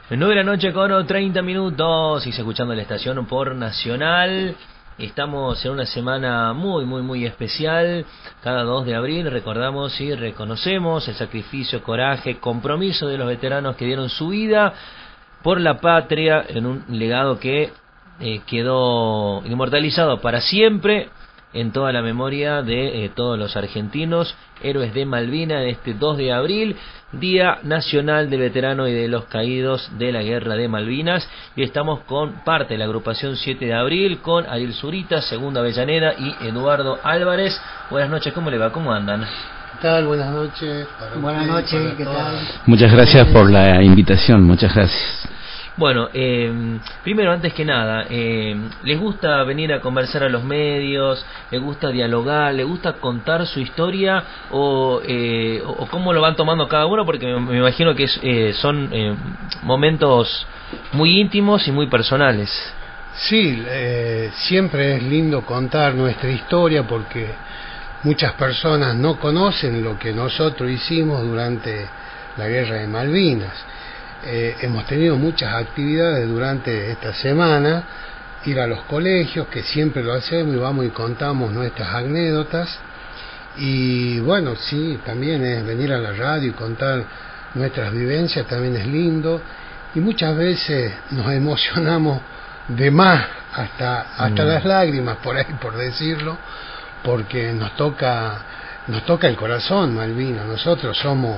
9 de la noche con 30 minutos, y escuchando la estación por Nacional. Estamos en una semana muy especial. Cada 2 de abril recordamos y reconocemos el sacrificio, coraje, compromiso de los veteranos que dieron su vida por la patria en un legado que quedó inmortalizado para siempre en toda la memoria de todos los argentinos, héroes de Malvinas, de este 2 de abril, Día Nacional del Veterano y de los Caídos de la Guerra de Malvinas. Y estamos con parte de la agrupación 7 de abril, con Ariel Zurita, Segundo Avellaneda y Eduardo Álvarez. Buenas noches, ¿cómo le va? ¿Cómo andan? ¿Qué tal? Buenas noches. Buenas noches, ¿qué tal? Muchas gracias por la invitación, muchas gracias. Bueno, primero, antes que nada, ¿les gusta venir a conversar a los medios? ¿Les gusta dialogar? ¿Les gusta contar su historia? ¿O cómo lo van tomando cada uno? Porque me imagino que son momentos muy íntimos y muy personales. Sí, siempre es lindo contar nuestra historia porque muchas personas no conocen lo que nosotros hicimos durante la Guerra de Malvinas. Hemos tenido muchas actividades durante esta semana, ir a los colegios, que siempre lo hacemos y vamos y contamos nuestras anécdotas, y bueno, sí, también es venir a la radio y contar nuestras vivencias, también es lindo, y muchas veces nos emocionamos de más, hasta las lágrimas, por ahí, por decirlo, porque nos toca el corazón, Malvinas. Nosotros somos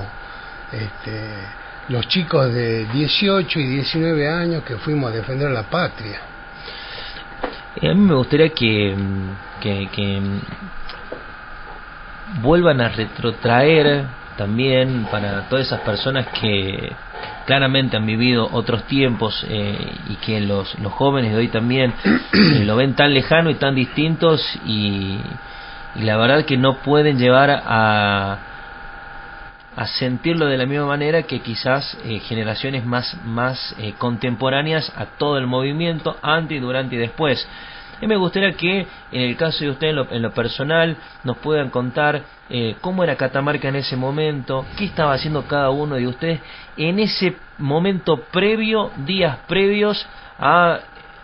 los chicos de 18 y 19 años que fuimos a defender la patria. A mí me gustaría que vuelvan a retrotraer también para todas esas personas que claramente han vivido otros tiempos y que los jóvenes de hoy también lo ven tan lejano y tan distintos, y la verdad que no pueden llevar a sentirlo de la misma manera que quizás generaciones más contemporáneas a todo el movimiento, antes, durante y después. Me gustaría que, en el caso de usted, en lo personal, nos puedan contar cómo era Catamarca en ese momento, qué estaba haciendo cada uno de ustedes en ese momento previo, días previos a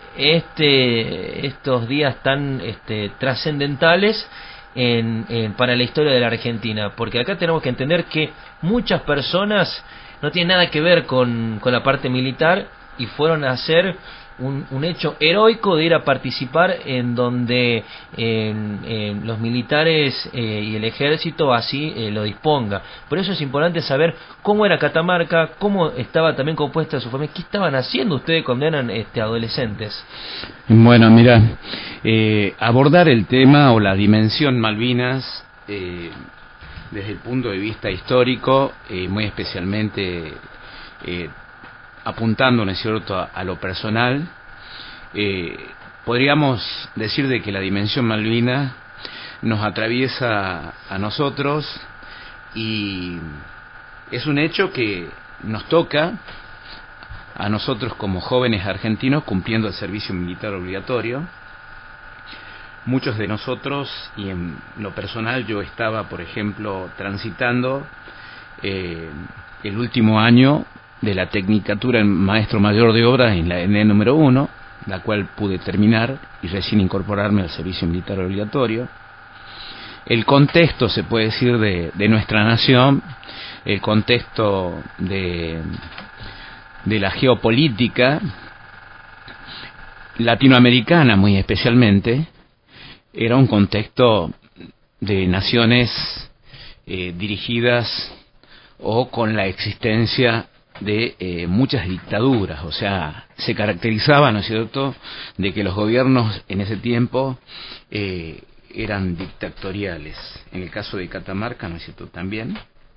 estos días tan trascendentales para la historia de la Argentina, porque acá tenemos que entender que muchas personas no tienen nada que ver con la parte militar y fueron a hacer un hecho heroico de ir a participar en donde los militares y el ejército así lo disponga. Por eso es importante saber cómo era Catamarca, cómo estaba también compuesta su familia, qué estaban haciendo ustedes cuando eran adolescentes. Bueno, mira, abordar el tema o la dimensión Malvinas desde el punto de vista histórico, muy especialmente apuntando, ¿no es cierto?, a lo personal, podríamos decir de que la dimensión Malvinas nos atraviesa a nosotros, y es un hecho que nos toca a nosotros como jóvenes argentinos cumpliendo el servicio militar obligatorio. Muchos de nosotros, y en lo personal yo estaba, por ejemplo, transitando el último año de la tecnicatura en maestro mayor de obras en la ENE número 1, la cual pude terminar y recién incorporarme al servicio militar obligatorio. El contexto, se puede decir, de nuestra nación, el contexto de la geopolítica latinoamericana muy especialmente, era un contexto de naciones dirigidas o con la existencia de muchas dictaduras. O sea, se caracterizaba, ¿no es cierto?, de que los gobiernos en ese tiempo eran dictatoriales. En el caso de Catamarca, ¿no es cierto?, también.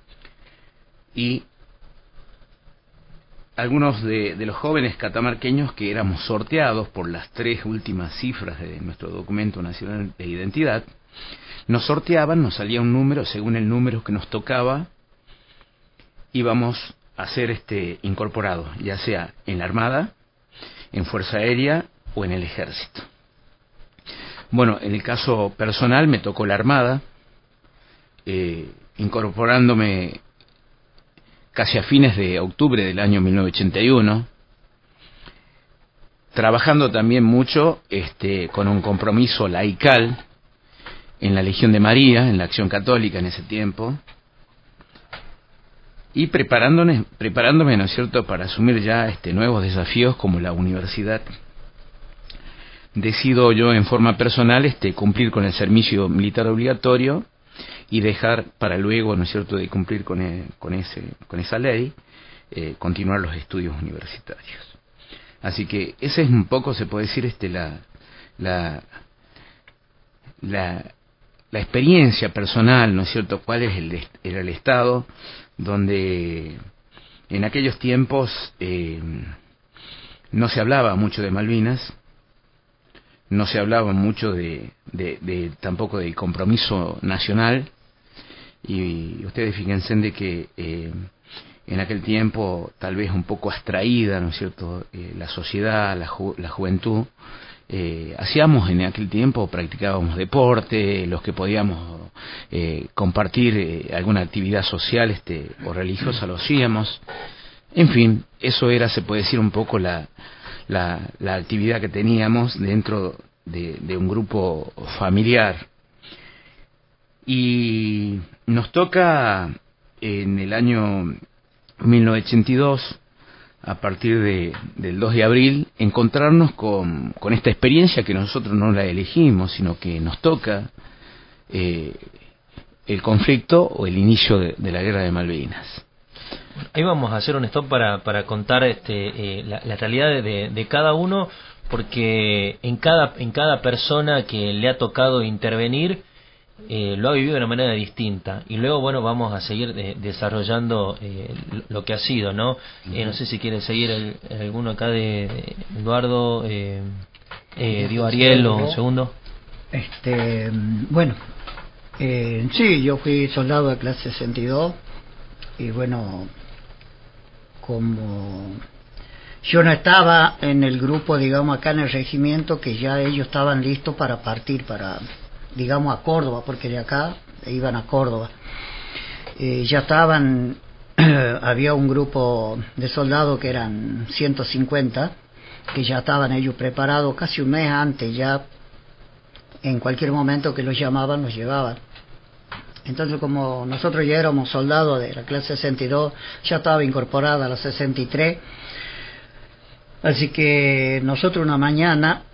Y algunos de los jóvenes catamarqueños que éramos sorteados por las 3 últimas cifras de nuestro documento nacional de identidad, nos sorteaban, nos salía un número, según el número que nos tocaba, íbamos a ser incorporados, ya sea en la Armada, en Fuerza Aérea o en el Ejército. Bueno, en el caso personal me tocó la Armada, incorporándome casi a fines de octubre del año 1981, trabajando también mucho con un compromiso laical en la Legión de María, en la Acción Católica en ese tiempo, y preparándome, ¿no es cierto?, para asumir ya nuevos desafíos como la universidad. Decido yo en forma personal cumplir con el servicio militar obligatorio y dejar para luego, ¿no es cierto?, de cumplir con esa ley, continuar los estudios universitarios. Así que ese es un poco, se puede decir, la experiencia personal, ¿no es cierto?, cuál es era el estado donde en aquellos tiempos no se hablaba mucho de Malvinas, no se hablaba mucho tampoco de compromiso nacional, y ustedes fíjense de que en aquel tiempo, tal vez un poco abstraída, ¿no es cierto?, la sociedad, la juventud, hacíamos en aquel tiempo, practicábamos deporte, los que podíamos compartir alguna actividad social o religiosa lo hacíamos. En fin, eso era, se puede decir, un poco la actividad que teníamos dentro de un grupo familiar. Y nos toca en el año 1982, a partir del 2 de abril, encontrarnos con esta experiencia que nosotros no la elegimos, sino que nos toca el conflicto o el inicio de la guerra de Malvinas. Ahí vamos a hacer un stop para contar la realidad de cada uno, porque en cada persona que le ha tocado intervenir, lo ha vivido de una manera distinta, y luego vamos a seguir desarrollando lo que ha sido, ¿no? No sé si quiere seguir alguno acá de Eduardo, digo Ariel o un segundo. Sí, yo fui soldado de clase 62 y bueno, como yo no estaba en el grupo, digamos, acá en el regimiento, que ya ellos estaban listos para partir para, digamos, a Córdoba, porque de acá iban a Córdoba. Ya estaban, había un grupo de soldados que eran 150, que ya estaban ellos preparados casi un mes antes, ya en cualquier momento que los llamaban, los llevaban. Entonces, como nosotros ya éramos soldados de la clase 62, ya estaba incorporada a la 63, así que nosotros una mañana,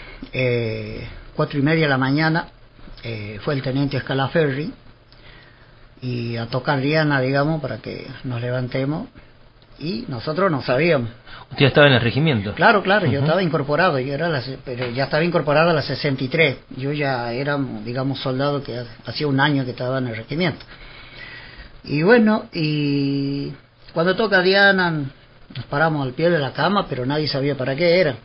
4:30 de la mañana, fue el teniente Scalaferri y a tocar Diana, digamos, para que nos levantemos, y nosotros no sabíamos. ¿Usted estaba en el regimiento? Claro, yo estaba incorporado, pero ya estaba incorporado a la 63, yo ya era, digamos, soldado que hacía un año que estaba en el regimiento. Y bueno, y cuando toca Diana, nos paramos al pie de la cama, pero nadie sabía para qué era.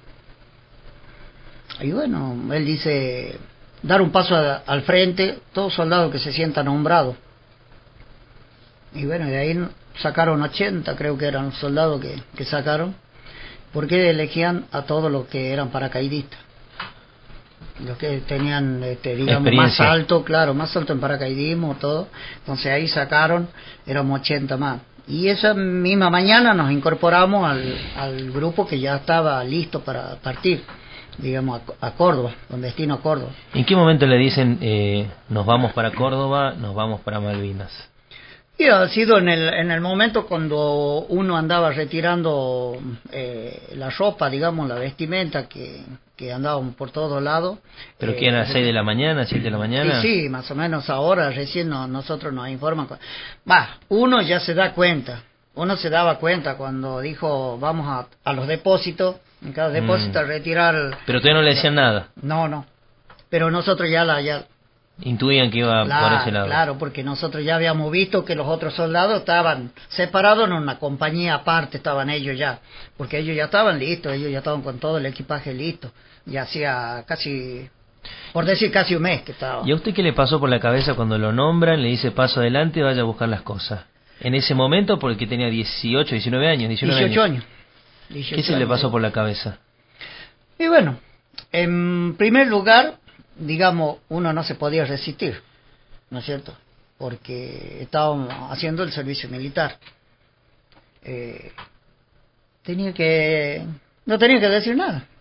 Y bueno, él dice, dar un paso al frente, todo soldado que se sienta nombrado. Y bueno, de ahí sacaron 80, creo que eran los soldados que sacaron, porque elegían a todos los que eran paracaidistas, los que tenían, digamos, más alto, claro, más alto en paracaidismo, todo. Entonces ahí sacaron, éramos 80 más. Y esa misma mañana nos incorporamos al grupo que ya estaba listo para partir, digamos, a Córdoba, con destino a Córdoba. ¿En qué momento le dicen, nos vamos para Córdoba, nos vamos para Malvinas? Y ha sido en el momento cuando uno andaba retirando la ropa, digamos, la vestimenta que andábamos por todos lados. ¿Pero que eran 6 de la mañana, 7 de la mañana? Sí, más o menos ahora, recién nosotros nos informan. Uno ya se da cuenta, uno se daba cuenta cuando dijo vamos a los depósitos, en cada depósito a retirar. ¿Pero todavía no le decían nada? No, pero nosotros ya intuían que iba por ese lado. Claro, porque nosotros ya habíamos visto que los otros soldados estaban separados en una compañía aparte, estaban ellos ya, porque ellos ya estaban listos, ellos ya estaban con todo el equipaje listo, ya hacía casi, por decir casi un mes que estaba. ¿Y a usted qué le pasó por la cabeza cuando lo nombran, le dice paso adelante, vaya a buscar las cosas? En ese momento, porque tenía 18 años. 18 años. ¿Qué se le pasó por la cabeza? Y bueno, en primer lugar, digamos, uno no se podía resistir, ¿no es cierto? Porque estábamos haciendo el servicio militar. No tenía que decir nada,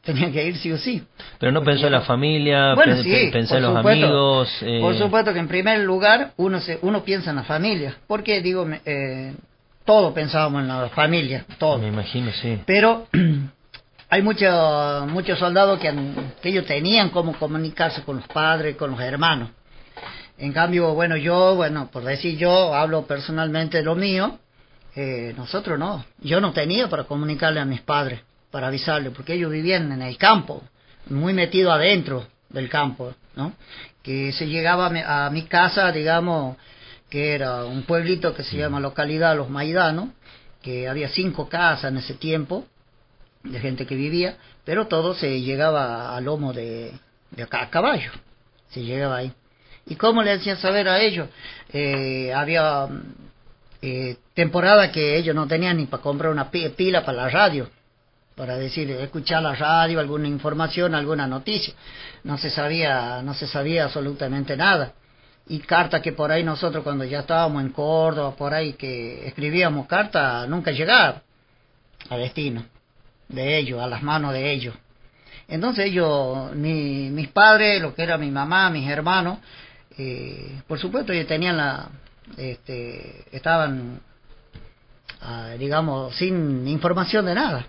tenía que ir sí o sí. Pero no pensó en la familia, Bueno, sí, pensó en los supuesto, amigos. Por supuesto que en primer lugar uno piensa en la familia, porque digo, todos pensábamos en la familia, todos. Me imagino, sí. Pero hay muchos soldados que ellos tenían cómo comunicarse con los padres, con los hermanos. En cambio, por decir yo, hablo personalmente de lo mío, nosotros no. Yo no tenía para comunicarle a mis padres, para avisarles, porque ellos vivían en el campo, muy metidos adentro del campo, ¿no? Que se llegaba a mi casa, digamos, que era un pueblito que se llama localidad Los Maidanos, que había 5 casas en ese tiempo, de gente que vivía, pero todo se llegaba a lomo de a caballo, se llegaba ahí. ¿Y cómo le hacían saber a ellos? Había temporada que ellos no tenían ni para comprar una pila para la radio, para decir, escuchar la radio, alguna información, alguna noticia. No se sabía absolutamente nada. Y cartas que por ahí nosotros cuando ya estábamos en Córdoba, por ahí que escribíamos cartas, nunca llegaban a destino de ellos, a las manos de ellos. Entonces ellos, mis padres, lo que era mi mamá, mis hermanos, por supuesto ellos tenían estaban, digamos, sin información de nada.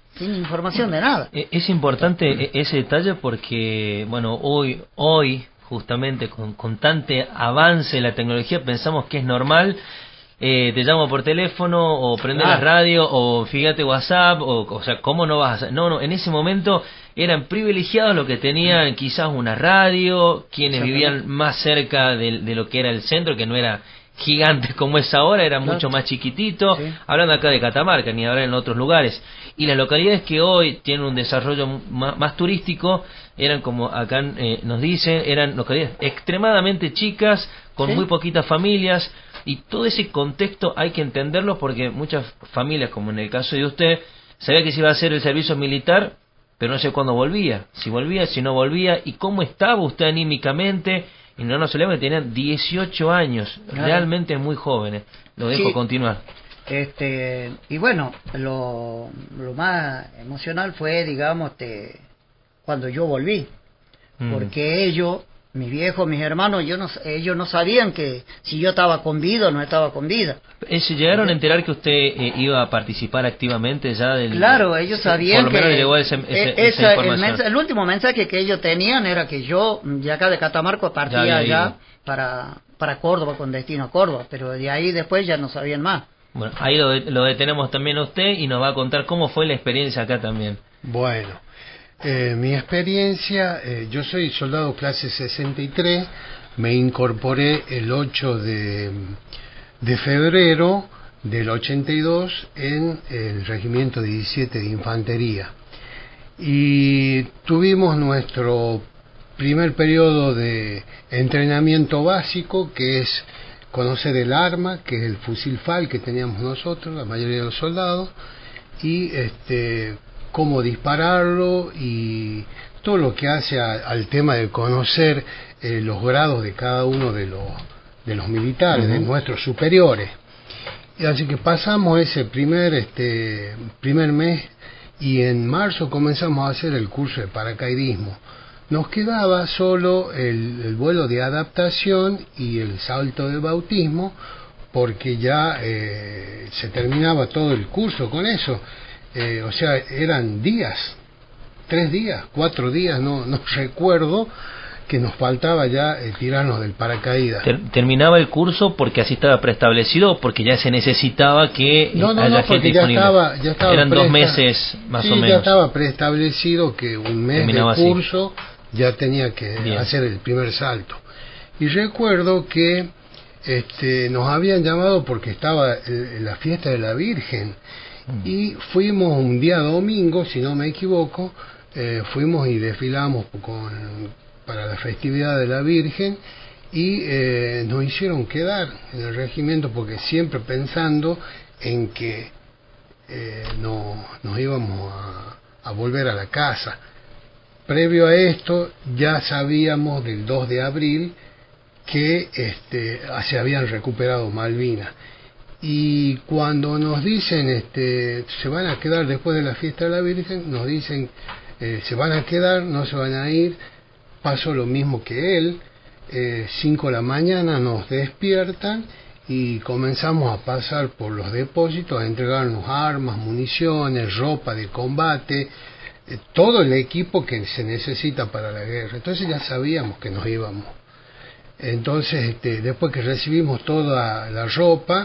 Es importante ese detalle porque, bueno, hoy justamente con tanto avance de la tecnología pensamos que es normal. Te llamo por teléfono o prende la radio o fíjate WhatsApp o sea, ¿cómo no vas a hacer? No, en ese momento eran privilegiados los que tenían quizás una radio, quienes vivían más cerca de lo que era el centro, que no era gigante como es ahora, era mucho más chiquitito, hablando acá de Catamarca, ni hablar en otros lugares. Y las localidades que hoy tienen un desarrollo más turístico, eran como acá nos dicen, eran localidades extremadamente chicas, con muy poquitas familias, y todo ese contexto hay que entenderlo porque muchas familias, como en el caso de usted, sabía que se iba a hacer el servicio militar, pero no sé cuándo volvía, si no volvía, y cómo estaba usted anímicamente. Y no nos olvidemos que tenían 18 años, realmente muy jóvenes. Lo dejo continuar. Y bueno, lo más emocional fue, digamos, cuando yo volví, porque ellos, mis viejos, mis hermanos, ellos no sabían que si yo estaba con vida o no estaba con vida. ¿Se llegaron a enterar que usted iba a participar activamente ya del...? Claro, ellos sabían por lo menos que... llegó esa información. El último mensaje que ellos tenían era que yo, de acá de Catamarca, partía ya para Córdoba, con destino a Córdoba, pero de ahí después ya no sabían más. Bueno, ahí lo detenemos también a usted y nos va a contar cómo fue la experiencia acá también. Bueno, mi experiencia, yo soy soldado clase 63, me incorporé el 8 de febrero del 82 en el Regimiento 17 de Infantería. Y tuvimos nuestro primer periodo de entrenamiento básico, que es conocer el arma, que es el fusil FAL que teníamos nosotros, la mayoría de los soldados, y cómo dispararlo y todo lo que hace al tema de conocer los grados de cada uno de los militares, de nuestros superiores. Y así que pasamos ese primer mes y en marzo comenzamos a hacer el curso de paracaidismo. Nos quedaba solo el vuelo de adaptación y el salto de bautismo, porque ya se terminaba todo el curso con eso. O sea, eran días, 3 días, 4 días, no recuerdo, que nos faltaba ya tirarnos del paracaídas. ¿Terminaba el curso porque así estaba preestablecido o porque ya se necesitaba que haya gente disponible? Ya estaba eran 2 meses más o menos. Ya estaba preestablecido que un mes terminaba de curso ya tenía que hacer el primer salto. Y recuerdo que nos habían llamado porque estaba la fiesta de la Virgen, y fuimos un día domingo, si no me equivoco, fuimos y desfilamos para la festividad de la Virgen, y nos hicieron quedar en el regimiento porque siempre pensando en que nos íbamos a volver a la casa. Previo a esto ya sabíamos del 2 de abril que se habían recuperado Malvinas. Y cuando nos dicen se van a quedar después de la fiesta de la Virgen, nos dicen se van a quedar, no se van a ir. Pasó lo mismo que él, 5 de la mañana nos despiertan y comenzamos a pasar por los depósitos a entregarnos armas, municiones, ropa de combate, todo el equipo que se necesita para la guerra. Entonces ya sabíamos que nos íbamos. Entonces, después que recibimos toda la ropa,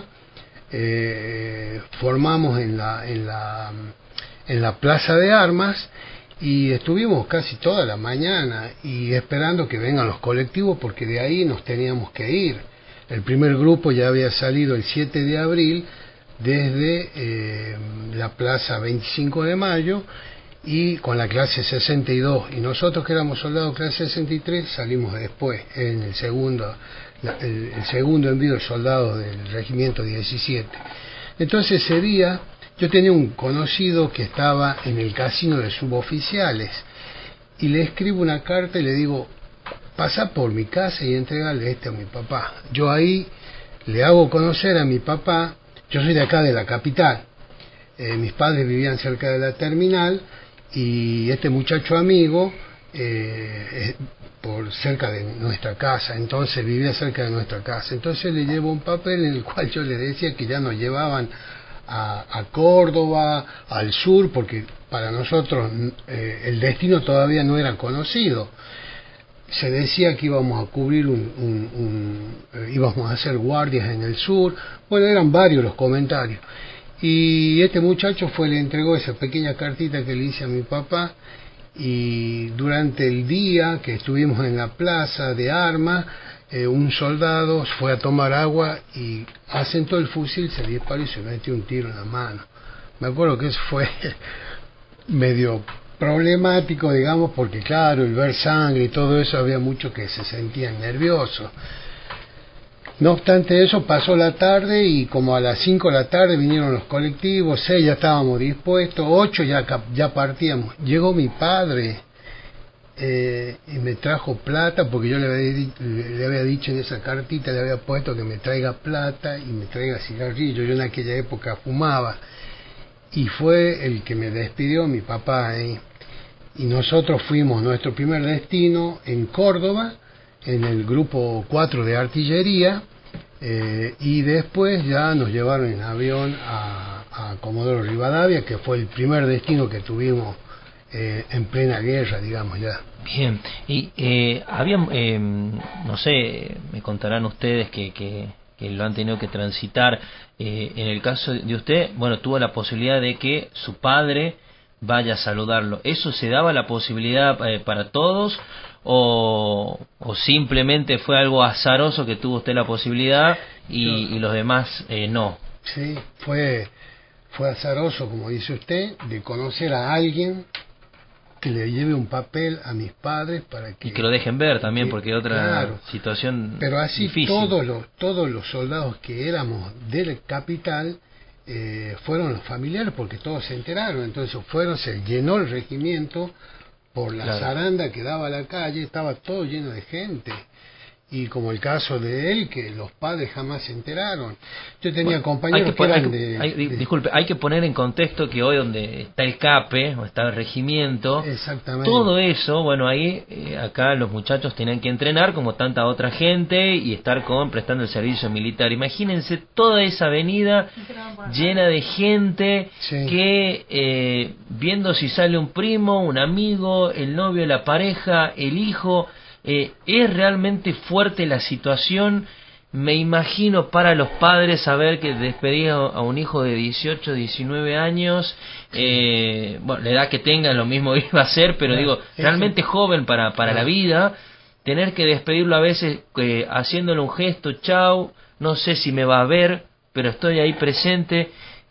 formamos en la plaza de armas y estuvimos casi toda la mañana y esperando que vengan los colectivos, porque de ahí nos teníamos que ir. El primer grupo ya había salido el 7 de abril desde la plaza 25 de mayo y con la clase 62, y nosotros que éramos soldados clase 63 salimos después en el segundo envío de soldados del regimiento 17. Entonces ese día yo tenía un conocido que estaba en el casino de suboficiales y le escribo una carta y le digo: pasa por mi casa y entregale a mi papá. Yo ahí le hago conocer a mi papá. Yo soy de acá de la capital, mis padres vivían cerca de la terminal y este muchacho amigo por cerca de nuestra casa, entonces vivía cerca de nuestra casa. Entonces le llevo un papel en el cual yo le decía que ya nos llevaban a Córdoba, al sur, porque para nosotros el destino todavía no era conocido. Se decía que íbamos a cubrir íbamos a hacer guardias en el sur. Bueno, eran varios los comentarios. Y este muchacho le entregó esa pequeña cartita que le hice a mi papá, y durante el día que estuvimos en la plaza de armas, un soldado fue a tomar agua y asentó el fusil, se disparó y se metió un tiro en la mano. Me acuerdo que eso fue medio problemático, digamos, porque claro, el ver sangre y todo eso, había muchos que se sentían nerviosos. No obstante eso, pasó la tarde y como a las 5 de la tarde vinieron los colectivos, 6 ya estábamos dispuestos, 8 ya partíamos. Llegó mi padre y me trajo plata, porque yo le había dicho en esa cartita, le había puesto que me traiga plata y me traiga cigarrillo. Yo en aquella época fumaba. Y fue el que me despidió, mi papá. Y nosotros fuimos, nuestro primer destino en Córdoba, en el grupo 4 de artillería, y después ya nos llevaron en avión a Comodoro Rivadavia, que fue el primer destino que tuvimos en plena guerra, digamos ya. Bien, y había, no sé, me contarán ustedes que lo han tenido que transitar, en el caso de usted, bueno, tuvo la posibilidad de que su padre vaya a saludarlo. ¿Eso se daba la posibilidad para todos o simplemente fue algo azaroso que tuvo usted la posibilidad y los demás no? Sí, fue azaroso, como dice usted, de conocer a alguien que le lleve un papel a mis padres para que... Y que lo dejen ver también, porque otra situación pero así difícil. Todos los soldados que éramos de la capital fueron los familiares, porque todos se enteraron. Entonces se llenó el regimiento por la zaranda que daba a la calle, estaba todo lleno de gente. Y como el caso de él, que los padres jamás se enteraron. Yo tenía compañeros que eran disculpe, hay que poner en contexto que hoy donde está el CAPE, o está el regimiento, exactamente, todo eso, bueno, ahí acá los muchachos tenían que entrenar como tanta otra gente y estar prestando el servicio militar. Imagínense toda esa avenida llena de gente que viendo si sale un primo, un amigo, el novio, la pareja, el hijo... es realmente fuerte la situación. Me imagino para los padres saber que despedir a un hijo de 18, 19 años, bueno, la edad que tenga lo mismo iba a ser, pero digo, realmente joven para la vida, tener que despedirlo a veces haciéndole un gesto, chau, no sé si me va a ver, pero estoy ahí presente.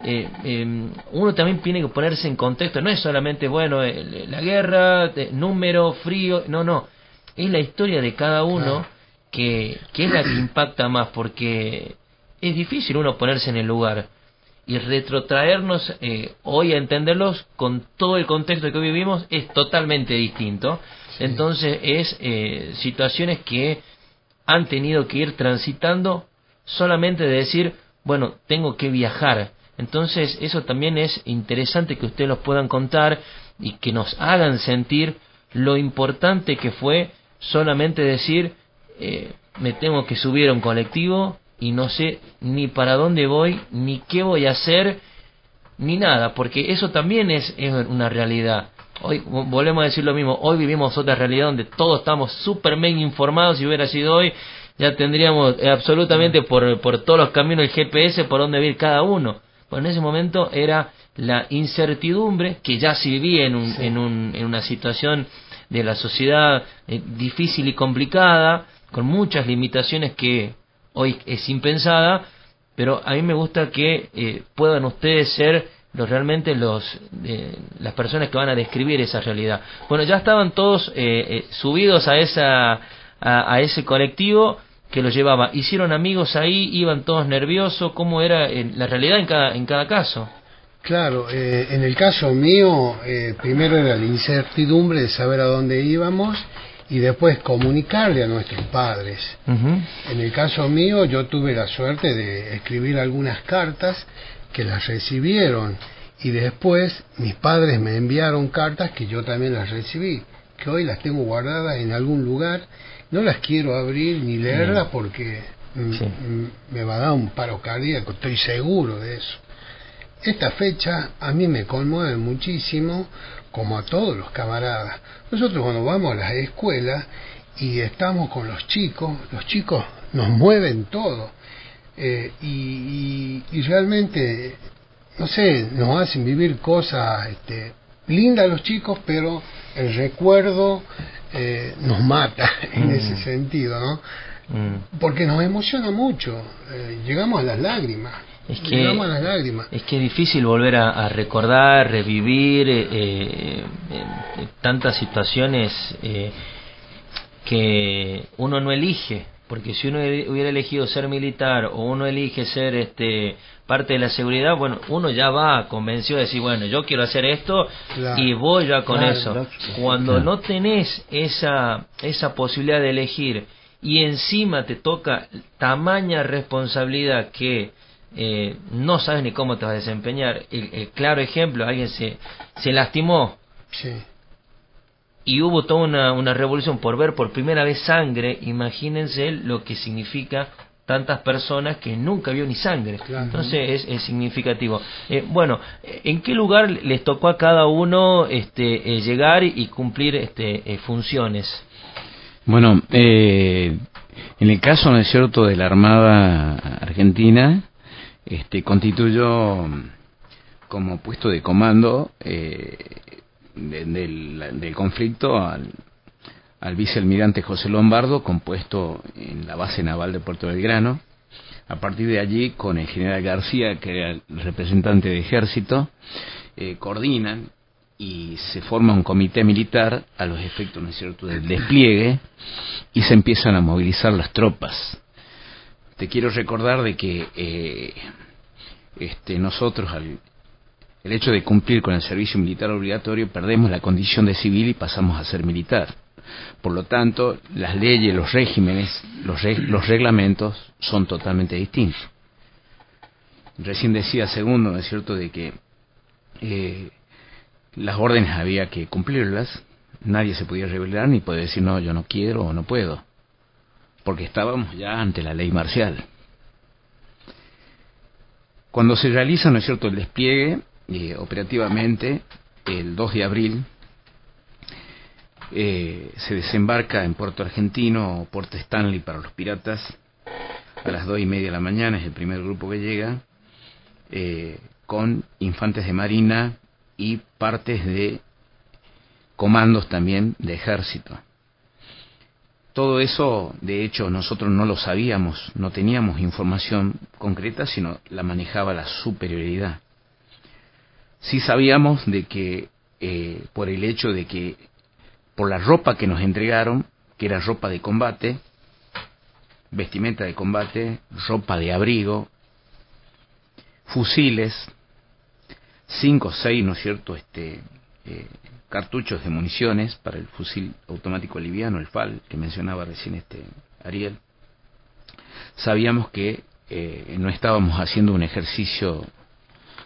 Uno también tiene que ponerse en contexto, no es solamente, bueno, la guerra, número, frío, no. Es la historia de cada uno que es la que impacta más, porque es difícil uno ponerse en el lugar y retrotraernos hoy a entenderlos con todo el contexto que hoy vivimos es totalmente distinto. Entonces es situaciones que han tenido que ir transitando solamente de decir, bueno, tengo que viajar. Entonces eso también es interesante que ustedes los puedan contar y que nos hagan sentir lo importante que fue solamente decir, me tengo que subir a un colectivo y no sé ni para dónde voy, ni qué voy a hacer, ni nada, porque eso también es una realidad. Hoy volvemos a decir lo mismo, hoy vivimos otra realidad donde todos estamos súper mega informados. Si hubiera sido hoy, ya tendríamos absolutamente por todos los caminos el GPS por donde ir cada uno. Bueno, en ese momento era la incertidumbre, que ya se vivía en una situación de la sociedad difícil y complicada, con muchas limitaciones que hoy es impensada, pero a mí me gusta que puedan ustedes ser realmente las personas que van a describir esa realidad. Bueno, ya estaban todos subidos a ese colectivo que los llevaba. ¿Hicieron amigos ahí? ¿Iban todos nerviosos? ¿Cómo era la realidad en cada caso? Claro, en el caso mío, primero era la incertidumbre de saber a dónde íbamos y después comunicarle a nuestros padres. Uh-huh. En el caso mío, yo tuve la suerte de escribir algunas cartas que las recibieron, y después mis padres me enviaron cartas que yo también las recibí, que hoy las tengo guardadas en algún lugar. No las quiero abrir ni leerlas porque me va a dar un paro cardíaco, estoy seguro de eso. Esta fecha a mí me conmueve muchísimo, como a todos los camaradas. Nosotros cuando vamos a las escuelas y estamos con los chicos nos mueven todo, y realmente, no sé, nos hacen vivir cosas lindas los chicos, pero el recuerdo nos mata en ese sentido, ¿no? Porque nos emociona mucho, llegamos a las lágrimas. Es que es difícil volver a recordar, revivir tantas situaciones que uno no elige, porque si uno hubiera elegido ser militar o uno elige ser parte de la seguridad, bueno, uno ya va convencido de decir, bueno, yo quiero hacer esto, claro, y voy ya con eso. Cuando no tenés esa posibilidad de elegir y encima te toca tamaña responsabilidad que no sabes ni cómo te vas a desempeñar. El claro ejemplo, alguien se lastimó, sí, y hubo toda una revolución por ver por primera vez sangre. Imagínense lo que significa tantas personas que nunca vio ni sangre. Claro. Entonces es significativo. Bueno, ¿en qué lugar les tocó a cada uno llegar y cumplir funciones? Bueno, en el caso, ¿no es cierto?, de la Armada Argentina, constituyó como puesto de comando del conflicto al vicealmirante José Lombardo, compuesto en la base naval de Puerto Belgrano. A partir de allí, con el general García, que era el representante de ejército, coordinan y se forma un comité militar a los efectos, ¿no es cierto?, del despliegue, y se empiezan a movilizar las tropas. Te quiero recordar de que nosotros, el hecho de cumplir con el servicio militar obligatorio, perdemos la condición de civil y pasamos a ser militar. Por lo tanto, las leyes, los regímenes, los reglamentos son totalmente distintos. Recién decía Segundo, ¿no es cierto?, de que las órdenes había que cumplirlas. Nadie se podía rebelar ni podía decir, no, yo no quiero o no puedo, porque estábamos ya ante la ley marcial. Cuando se realiza, ¿no es cierto?, el despliegue operativamente, el 2 de abril, se desembarca en Puerto Argentino o Puerto Stanley para los piratas a las 2:30 de la mañana. Es el primer grupo que llega, con infantes de marina y partes de comandos también de ejército. Todo eso, de hecho, nosotros no lo sabíamos, no teníamos información concreta, sino la manejaba la superioridad. Sí sabíamos de que, por el hecho de que, por la ropa que nos entregaron, que era ropa de combate, vestimenta de combate, ropa de abrigo, fusiles, 5 o 6, ¿no es cierto?, cartuchos de municiones para el fusil automático liviano, el FAL, que mencionaba recién Ariel. Sabíamos que no estábamos haciendo un ejercicio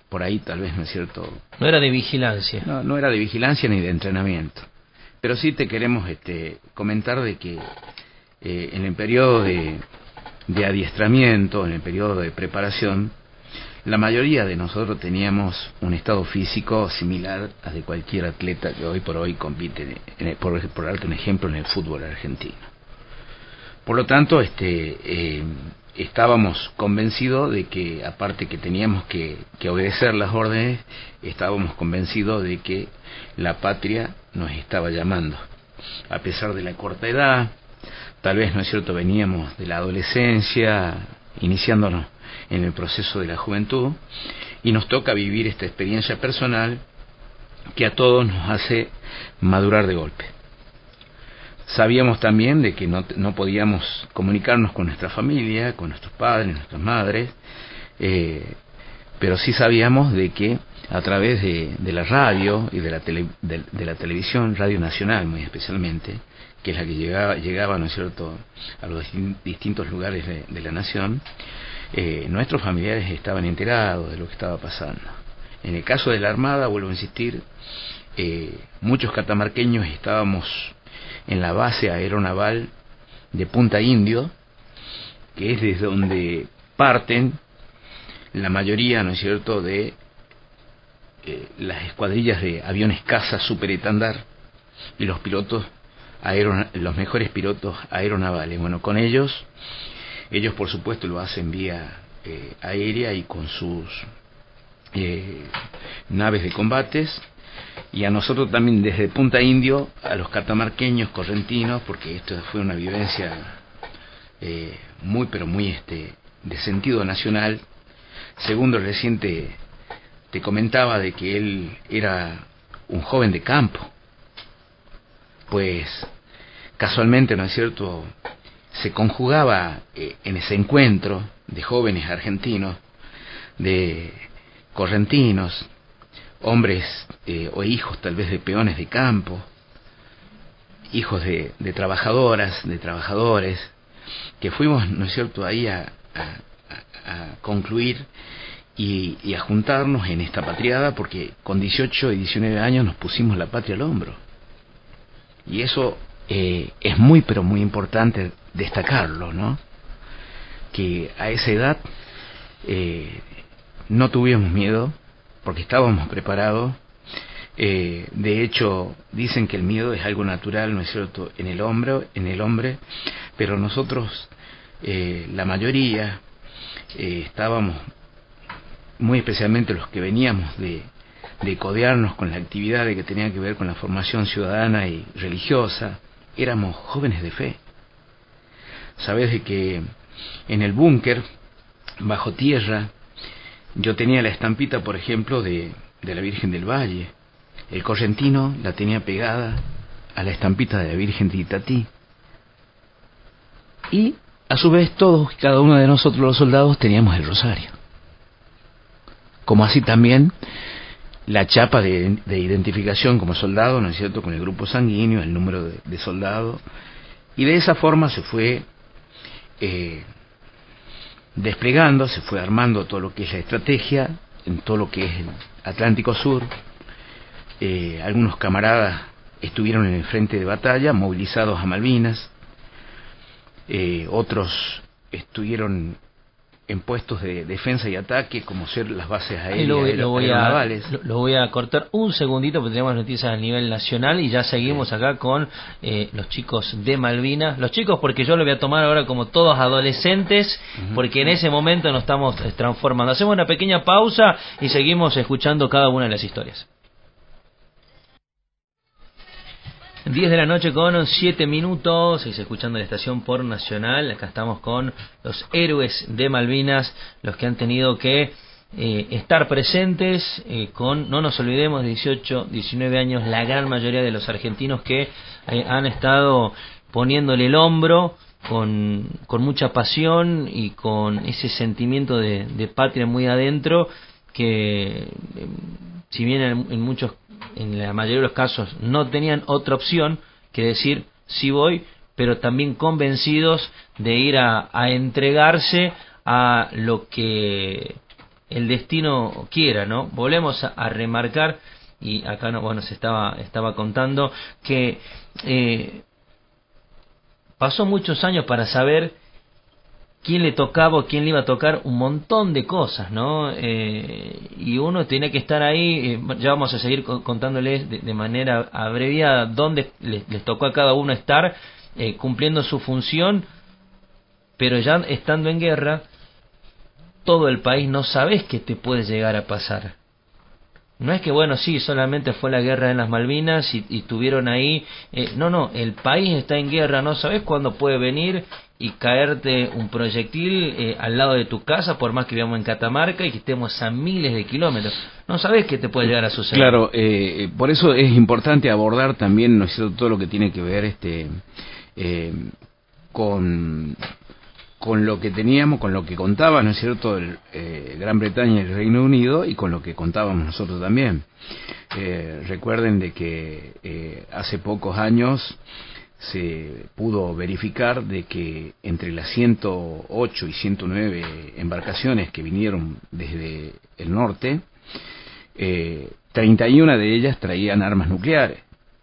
por ahí tal vez, ¿no es cierto? No era de vigilancia. No era de vigilancia ni de entrenamiento. Pero sí te queremos comentar de que en el periodo de adiestramiento, en el periodo de preparación, la mayoría de nosotros teníamos un estado físico similar al de cualquier atleta que hoy por hoy compite, por darte un ejemplo, en el fútbol argentino. Por lo tanto, estábamos convencidos de que, aparte que teníamos que obedecer las órdenes, estábamos convencidos de que la patria nos estaba llamando. A pesar de la corta edad, tal vez, ¿no es cierto?, veníamos de la adolescencia, iniciándonos en el proceso de la juventud, y nos toca vivir esta experiencia personal que a todos nos hace madurar de golpe. Sabíamos también de que no podíamos comunicarnos con nuestra familia, con nuestros padres, nuestras madres, pero sí sabíamos de que a través de la radio y de la televisión, Radio Nacional muy especialmente, que es la que llegaba, ¿no es cierto?, a los distintos lugares de la nación, nuestros familiares estaban enterados de lo que estaba pasando. En el caso de la Armada, vuelvo a insistir, muchos catamarqueños estábamos en la base aeronaval de Punta Indio, que es desde donde parten la mayoría, ¿no es cierto?, de las escuadrillas de aviones caza Super Etandar y los pilotos los mejores pilotos aeronavales. Bueno, con ellos por supuesto lo hacen vía aérea y con sus naves de combates, y a nosotros también desde Punta Indio, a los catamarqueños, correntinos, porque esto fue una vivencia muy pero muy de sentido nacional. Segundo, recién te comentaba de que él era un joven de campo, pues casualmente, ¿no es cierto?, se conjugaba en ese encuentro de jóvenes argentinos, de correntinos, hombres o hijos tal vez de peones de campo, hijos de trabajadoras, de trabajadores, que fuimos, ¿no es cierto?, ahí a concluir y a juntarnos en esta patriada, porque con 18 y 19 años nos pusimos la patria al hombro. Y eso es muy pero muy importante destacarlo, ¿no? Que a esa edad no tuvimos miedo, porque estábamos preparados. De hecho, dicen que el miedo es algo natural, ¿no es cierto?, en el hombre, pero nosotros, la mayoría, estábamos, muy especialmente los que veníamos de codearnos con la actividad que tenía que ver con la formación ciudadana y religiosa, éramos jóvenes de fe. Sabés de que en el búnker, bajo tierra, yo tenía la estampita, por ejemplo, de la Virgen del Valle. El correntino la tenía pegada a la estampita de la Virgen de Itatí. Y, a su vez, todos y cada uno de nosotros los soldados teníamos el rosario. Como así también la chapa de identificación como soldado, ¿no es cierto?, con el grupo sanguíneo, el número de soldado. Y de esa forma se fue desplegando, se fue armando todo lo que es la estrategia, en todo lo que es el Atlántico Sur. Algunos camaradas estuvieron en el frente de batalla, movilizados a Malvinas. Otros estuvieron en puestos de defensa y ataque, como ser las bases aéreas, lo voy a cortar un segundito, porque tenemos noticias a nivel nacional y ya seguimos acá con los chicos de Malvinas. Los chicos, porque yo lo voy a tomar ahora como todos adolescentes, porque en ese momento nos estamos transformando. Hacemos una pequeña pausa y seguimos escuchando cada una de las historias. 10 de la noche con 7 minutos, seguís escuchando la estación por Nacional. Acá estamos con los héroes de Malvinas, los que han tenido que estar presentes con, no nos olvidemos, 18, 19 años, la gran mayoría de los argentinos que han estado poniéndole el hombro con mucha pasión y con ese sentimiento de patria muy adentro, que si bien en la mayoría de los casos no tenían otra opción que decir sí voy, pero también convencidos de ir a entregarse a lo que el destino quiera, ¿no? Volvemos a remarcar, y acá no, bueno, se estaba contando que pasó muchos años para saber quién le tocaba o quién le iba a tocar un montón de cosas, ¿no? Y uno tiene que estar ahí. Ya vamos a seguir contándoles de manera abreviada dónde les tocó a cada uno estar cumpliendo su función, pero ya estando en guerra, todo el país no sabes qué te puede llegar a pasar. No es que, bueno, sí, solamente fue la guerra en las Malvinas y tuvieron ahí... no, el país está en guerra, no sabes cuándo puede venir y caerte un proyectil al lado de tu casa, por más que vivamos en Catamarca y que estemos a miles de kilómetros. No sabes qué te puede llegar a suceder. Claro, por eso es importante abordar también, ¿no es cierto?, todo lo que tiene que ver con lo que teníamos, con lo que contaba, ¿no es cierto?, Gran Bretaña y el Reino Unido, y con lo que contábamos nosotros también. Recuerden de que hace pocos años se pudo verificar de que entre las 108 y 109 embarcaciones que vinieron desde el norte, 31 de ellas traían armas nucleares,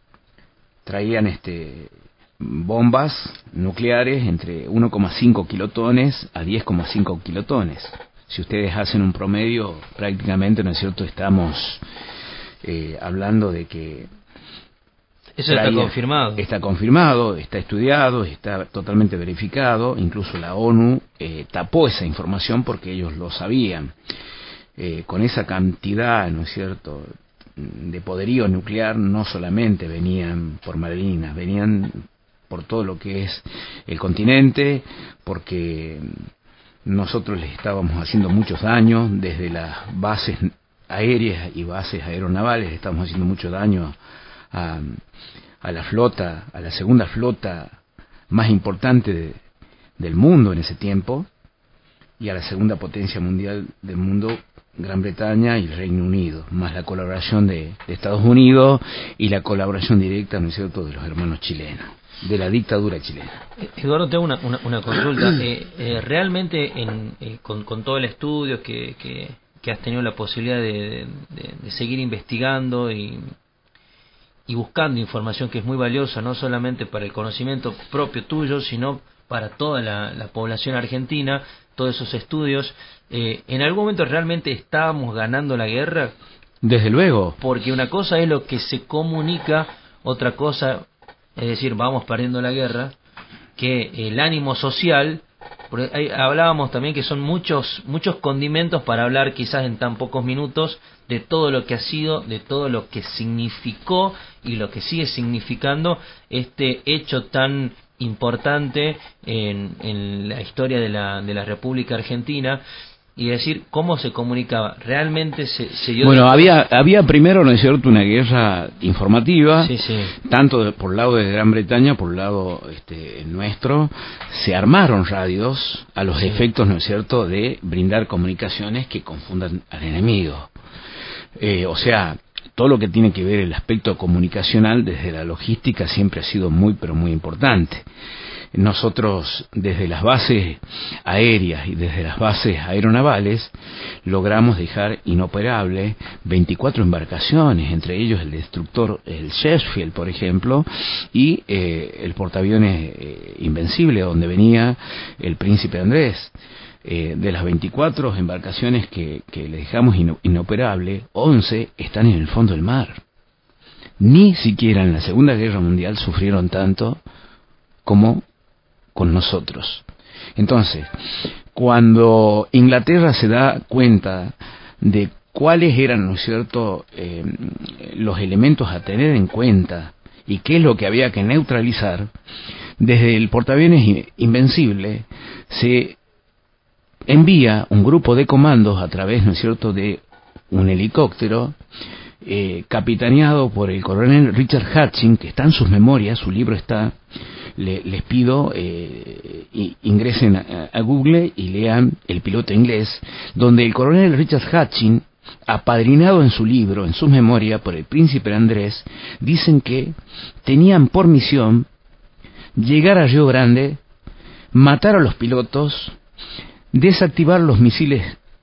traían bombas nucleares entre 1,5 kilotones a 10,5 kilotones. Si ustedes hacen un promedio, prácticamente, ¿no es cierto?, estamos hablando de que eso está confirmado. Está confirmado, está estudiado, está totalmente verificado. Incluso la ONU tapó esa información porque ellos lo sabían. Con esa cantidad, ¿no es cierto?, de poderío nuclear, no solamente venían por Malvinas, venían por todo lo que es el continente, porque nosotros les estábamos haciendo muchos daños desde las bases aéreas y bases aeronavales, estamos haciendo mucho daño a la flota, a la segunda flota más importante del mundo en ese tiempo, y a la segunda potencia mundial del mundo, Gran Bretaña y el Reino Unido, más la colaboración de Estados Unidos y la colaboración directa, ¿no es cierto?, de los hermanos chilenos, de la dictadura chilena. Eduardo, tengo una consulta. Realmente, con todo el estudio que has tenido la posibilidad de seguir investigando y buscando información que es muy valiosa, no solamente para el conocimiento propio tuyo, sino para toda la población argentina, todos esos estudios, ¿en algún momento realmente estábamos ganando la guerra? Desde luego. Porque una cosa es lo que se comunica, otra cosa, es decir, vamos perdiendo la guerra, que el ánimo social, porque hablábamos también que son muchos condimentos para hablar quizás en tan pocos minutos de todo lo que ha sido, de todo lo que significó y lo que sigue significando este hecho tan importante en la historia de la República Argentina, y decir cómo se comunicaba. Realmente se dio... Bueno, había primero, ¿no es cierto?, una guerra informativa, sí. Tanto por el lado de Gran Bretaña, por el lado nuestro, se armaron radios a los efectos, ¿no es cierto?, de brindar comunicaciones que confundan al enemigo. O sea, todo lo que tiene que ver el aspecto comunicacional desde la logística siempre ha sido muy, pero muy importante. Nosotros, desde las bases aéreas y desde las bases aeronavales, logramos dejar inoperable 24 embarcaciones, entre ellos el destructor, el Sheffield, por ejemplo, y el portaaviones Invencible, donde venía el Príncipe Andrés. De las 24 embarcaciones que le dejamos inoperable, 11 están en el fondo del mar. Ni siquiera en la Segunda Guerra Mundial sufrieron tanto como con nosotros. Entonces, cuando Inglaterra se da cuenta de cuáles eran, ¿no es cierto?, los elementos a tener en cuenta y qué es lo que había que neutralizar, desde el portaaviones Invencible se envía un grupo de comandos a través, ¿no es cierto?, de un helicóptero capitaneado por el coronel Richard Hatching, que está en sus memorias, su libro está, les pido ingresen a Google y lean El piloto inglés, donde el coronel Richard Hatching, apadrinado en su libro, en sus memorias por el príncipe Andrés, dicen que tenían por misión llegar a Río Grande, matar a los pilotos, desactivar los misiles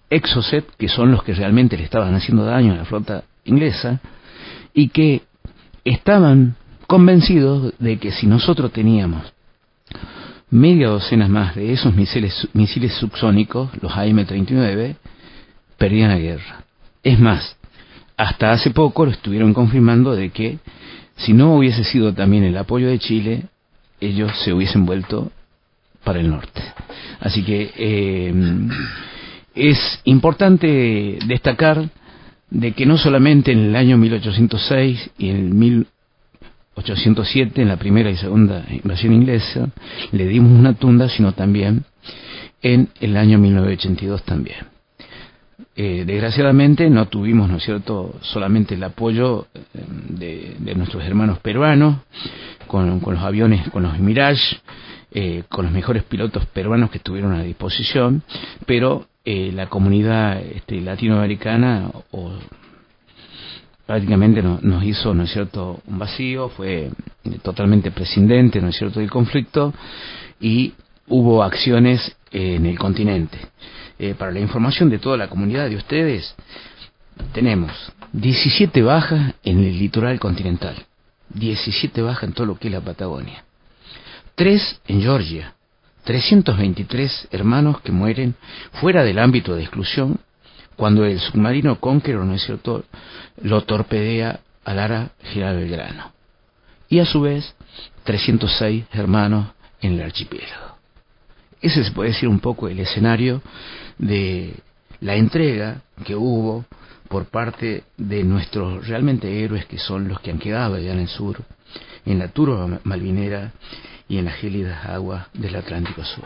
Exocet, que son los que realmente le estaban haciendo daño a la flota inglesa, y que estaban convencidos de que si nosotros teníamos media docena más de esos misiles subsónicos, los AM-39, perdían la guerra. Es más, hasta hace poco lo estuvieron confirmando de que si no hubiese sido también el apoyo de Chile, ellos se hubiesen vuelto para el norte. Así que es importante destacar de que no solamente en el año 1806 y en el 1807, en la primera y segunda invasión inglesa, le dimos una tunda, sino también en el año 1982 también. Desgraciadamente no tuvimos, ¿no es cierto?, solamente el apoyo de nuestros hermanos peruanos, con los aviones, con los Mirage, con los mejores pilotos peruanos que estuvieron a disposición, pero la comunidad latinoamericana prácticamente nos hizo, ¿no es cierto?, un vacío, fue totalmente prescindente, ¿no es cierto?, del conflicto, y hubo acciones en el continente. Para la información de toda la comunidad de ustedes, tenemos 17 bajas en el litoral continental, 17 bajas en todo lo que es la Patagonia, 3 en Georgia, 323 hermanos que mueren fuera del ámbito de exclusión cuando el submarino Conqueror, ¿no es cierto?, lo torpedea a Lara General Belgrano. Y a su vez, 306 hermanos en el archipiélago. Ese se puede decir un poco el escenario de la entrega que hubo por parte de nuestros realmente héroes, que son los que han quedado allá en el sur, en la turba malvinera y en las gélidas aguas del Atlántico Sur.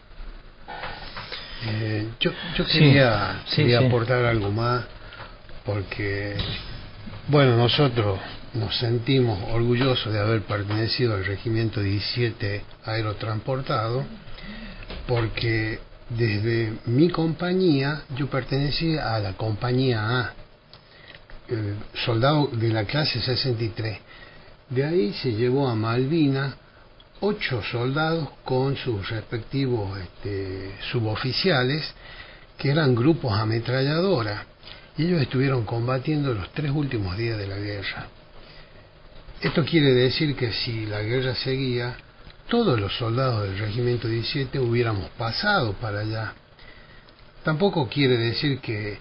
Yo quería aportar algo más, porque bueno, nosotros nos sentimos orgullosos de haber pertenecido al Regimiento 17 Aerotransportado, porque desde mi compañía yo pertenecí a la compañía A, soldado de la clase 63. De ahí se llevó a Malvinas 8 soldados con sus respectivos suboficiales, que eran grupos ametralladoras, y ellos estuvieron combatiendo los 3 últimos días de la guerra. Esto quiere decir que si la guerra seguía, todos los soldados del Regimiento 17 hubiéramos pasado para allá. Tampoco quiere decir que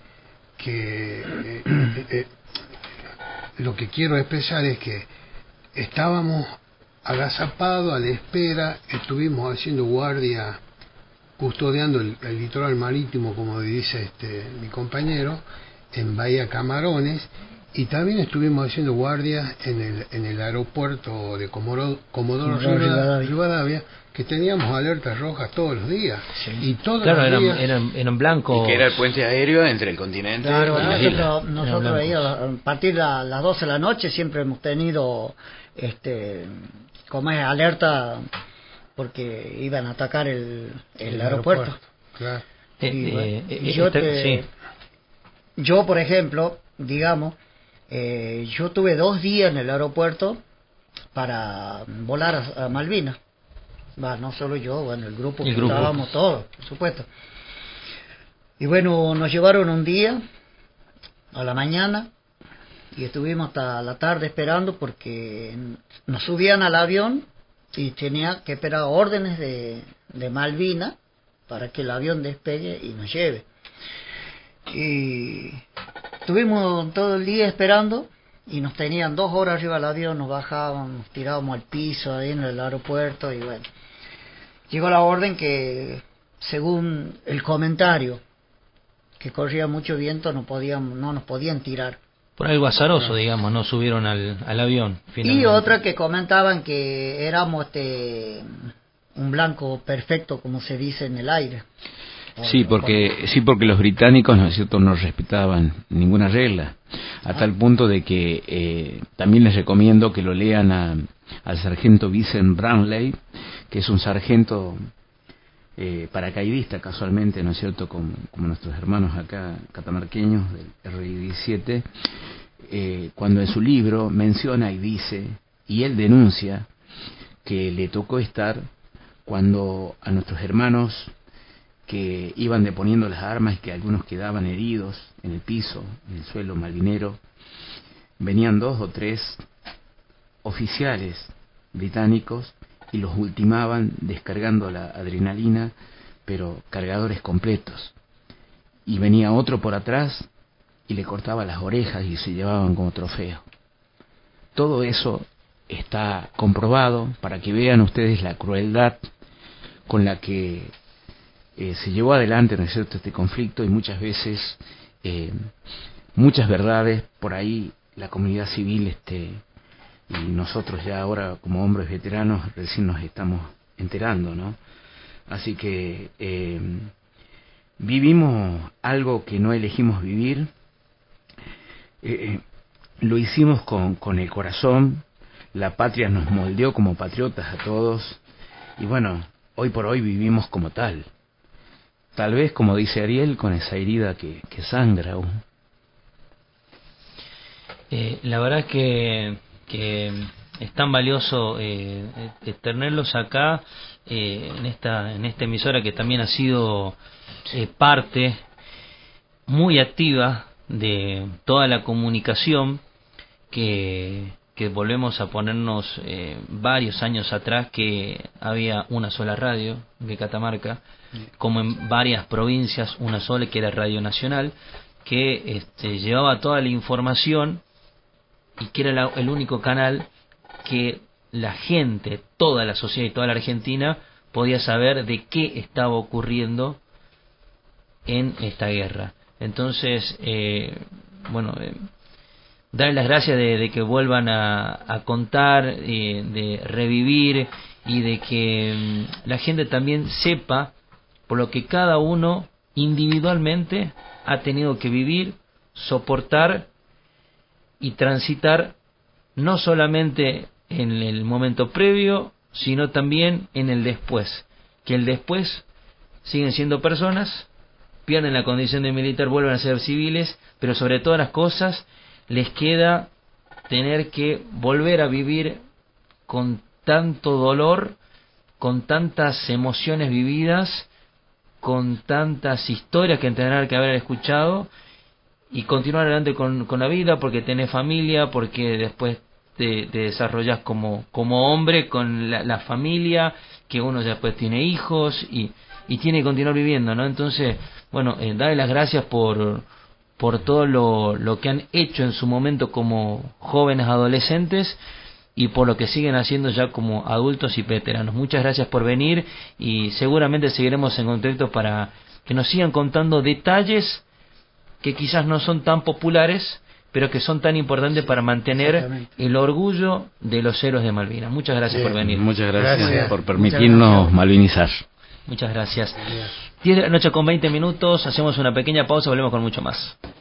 lo que quiero expresar es que estábamos agazapados a la espera, estuvimos haciendo guardia, custodiando el litoral marítimo, como dice mi compañero, en Bahía Camarones, y también estuvimos haciendo guardia en el aeropuerto de Comodoro Rivadavia, que teníamos alertas rojas todos los días. Sí. Y todos claro, los días eran blancos. Y que era el puente aéreo entre el continente claro, y las islas. nosotros ahí a partir de las 12 de la noche siempre hemos tenido como es alerta, porque iban a atacar el aeropuerto. Claro. Yo, por ejemplo, digamos, yo tuve 2 días en el aeropuerto para volar a Malvinas. No solo yo, bueno, el grupo estábamos todos, por supuesto. Y bueno, nos llevaron un día a la mañana y estuvimos hasta la tarde esperando, porque nos subían al avión y tenía que esperar órdenes de Malvinas para que el avión despegue y nos lleve. Y estuvimos todo el día esperando y nos tenían 2 horas arriba del avión, nos bajaban, nos tirábamos al piso ahí en el aeropuerto, y bueno, llegó la orden que, según el comentario, que corría mucho viento, no nos podían tirar. Por algo azaroso, digamos, no subieron al avión. Finalmente. Y otra que comentaban que éramos un blanco perfecto, como se dice en el aire. Sí, porque los británicos, ¿no es cierto?, no respetaban ninguna regla, a tal punto de que también les recomiendo que lo lean al sargento Vincent Brownlee, que es un sargento paracaidista, casualmente, ¿no es cierto?, como nuestros hermanos acá catamarqueños del RI-17, cuando en su libro menciona y dice, y él denuncia, que le tocó estar cuando a nuestros hermanos que iban deponiendo las armas y que algunos quedaban heridos en el piso, en el suelo malvinero, venían 2 o 3 oficiales británicos y los ultimaban descargando la adrenalina, pero cargadores completos. Y venía otro por atrás y le cortaba las orejas y se llevaban como trofeo. Todo eso está comprobado para que vean ustedes la crueldad con la que se llevó adelante, ¿no es cierto?, este conflicto, y muchas veces muchas verdades por ahí la comunidad civil y nosotros ya ahora como hombres veteranos recién nos estamos enterando, ¿no? Así que vivimos algo que no elegimos vivir, lo hicimos con el corazón, la patria nos moldeó como patriotas a todos, y bueno, hoy por hoy vivimos como tal. Tal vez, como dice Ariel, con esa herida que sangra aún. La verdad es que es tan valioso tenerlos acá en esta emisora, que también ha sido parte muy activa de toda la comunicación que volvemos a ponernos varios años atrás, que había una sola radio de Catamarca, como en varias provincias una sola, que era Radio Nacional, que llevaba toda la información y que era el único canal que la gente, toda la sociedad y toda la Argentina podía saber de qué estaba ocurriendo en esta guerra. Entonces, darles las gracias de que vuelvan a contar, de revivir, y de que la gente también sepa por lo que cada uno individualmente ha tenido que vivir, soportar y transitar, no solamente en el momento previo, sino también en el después, que el después siguen siendo personas, pierden la condición de militar, vuelven a ser civiles, pero sobre todas las cosas les queda tener que volver a vivir con tanto dolor, con tantas emociones vividas, con tantas historias que tendrán que haber escuchado, y continuar adelante con la vida, porque tenés familia, porque después te desarrollas como hombre con la familia, que uno después tiene hijos y tiene que continuar viviendo, ¿no? Entonces, darle las gracias por todo lo que han hecho en su momento como jóvenes adolescentes, y por lo que siguen haciendo ya como adultos y veteranos. Muchas gracias por venir, y seguramente seguiremos en contacto para que nos sigan contando detalles que quizás no son tan populares, pero que son tan importantes para mantener el orgullo de los héroes de Malvinas. Muchas gracias por venir. Muchas gracias por permitirnos malvinizar. Muchas gracias. 10 de la noche con 20 minutos, hacemos una pequeña pausa, volvemos con mucho más.